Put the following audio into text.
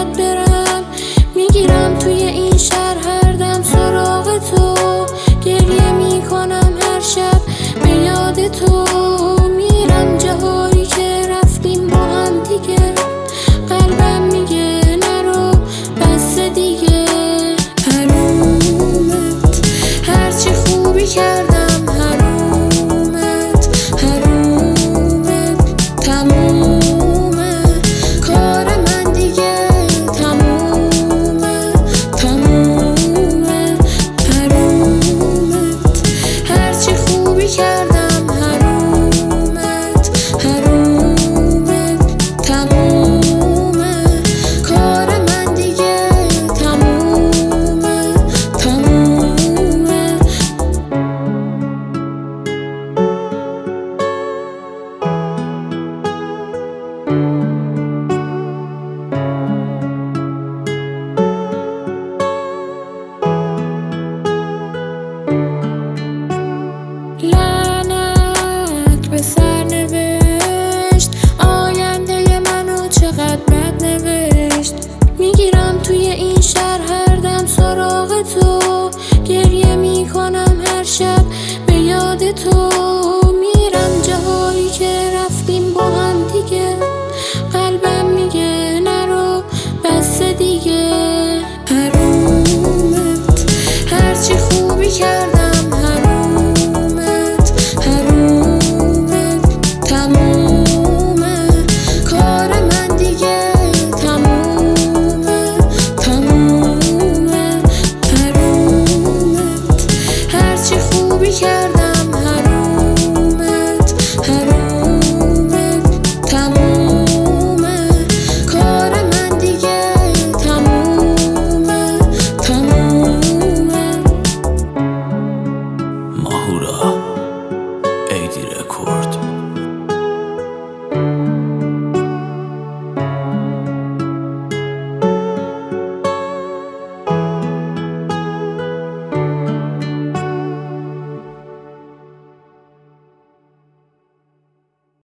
باید برم. میگیرم توی این شهر هر دم سراغ تو، گریه میکنم هر شب به یاد تو. میرم جاهایی که رفتیم با هم دیگه، قلبم میگه نرو بس دیگه. حرومت هرچی خوبی کردم، حرومت حرومت تمومه کار من دیگه، تمومه تمومه. حرومت هرچی خوبی کردم، حرومت حرومت تمومه کار من دیگه، تمومه تمومه. لعنت به سرنوشت، آینده منو چقدر بد نوشت. میگیرم توی این شهر هر دم سراغ تو، گریه میکنم هر شب به یاد تو. میرم جاهایی که رفتیم با هم دیگه،